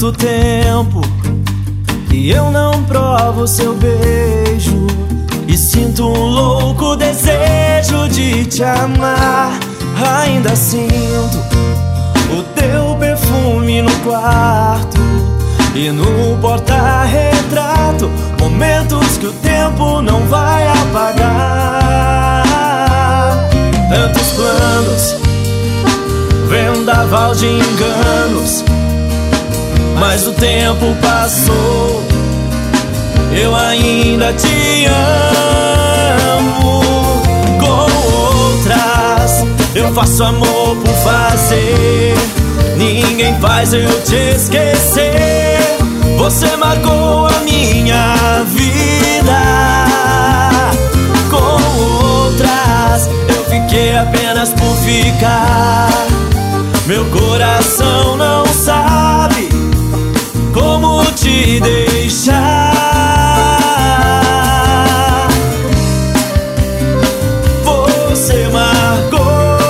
tanto tempo que eu não provo seu beijo e sinto um louco desejo de te amar. Ainda sinto o teu perfume no quarto e no porta-retrato, momentos que o tempo não vai apagar. Tantos planos, vendaval de enganos, mas o tempo passou, eu ainda te amo. Com outras eu faço amor por fazer, ninguém faz eu te esquecer. Você marcou a minha vida. Com outras eu fiquei apenas por ficar. Meu coração não sabe como te deixar. Você marcou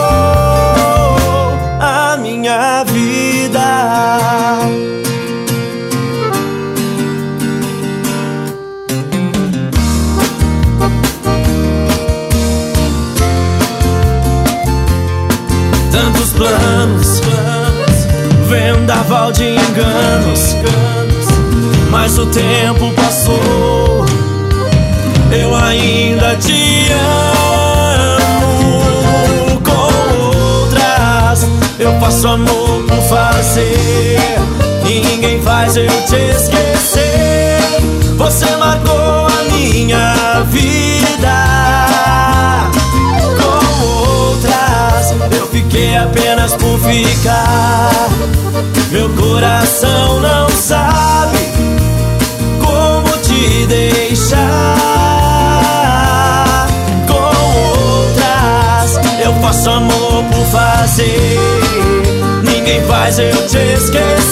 a minha vida. Tantos planos, vendaval de enganos, mas o tempo passou, eu ainda te amo. Com outras eu faço amor por fazer, ninguém faz eu te esquecer. Você marcou a minha vida. Com outras eu fiquei apenas por ficar. Meu coração não sabe como te deixar. Com outras eu faço amor por fazer, ninguém faz eu te esquecer.